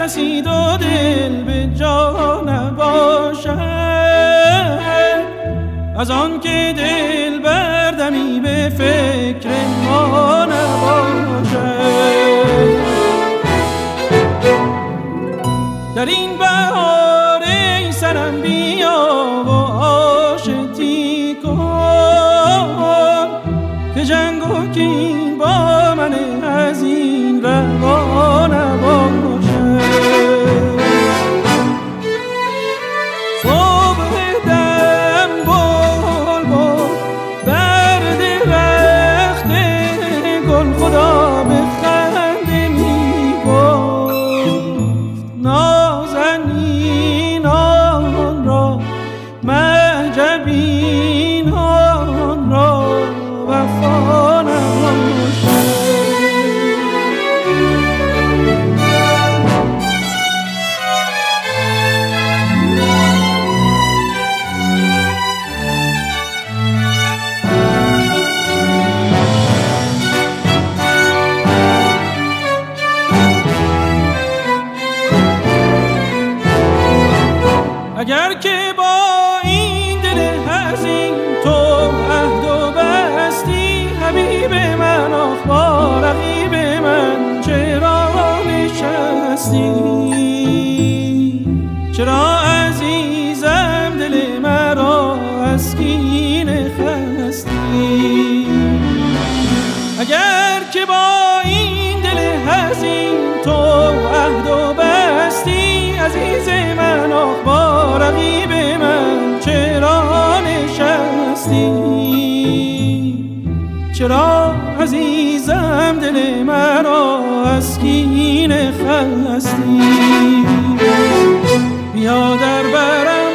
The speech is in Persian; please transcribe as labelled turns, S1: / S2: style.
S1: رسید و دل به جا نباشد، از آن که دل بردمی به فکر ما نباشد. در این بهار ای سنم بیا و آشتی کن، که جنگ و کین با من از این روا نباشد. صبح دم بلبل بر درخت گل خدا به خنده می گفت، نازنینان را مهجبینان را وفا نباشد. اگر که با این دل حزین تو عهد و بستی، حبیب من آخ با رقیب من چرا نشستی؟ چرا عزیزم دل مرا از کینه خستی؟ اگر که با این دل حزین تو عهد و بستی، عزیز من آخ با رقیب من چرا نشستی؟ چرا عزیزم دل مرا از کینه خستی؟ بیا در برم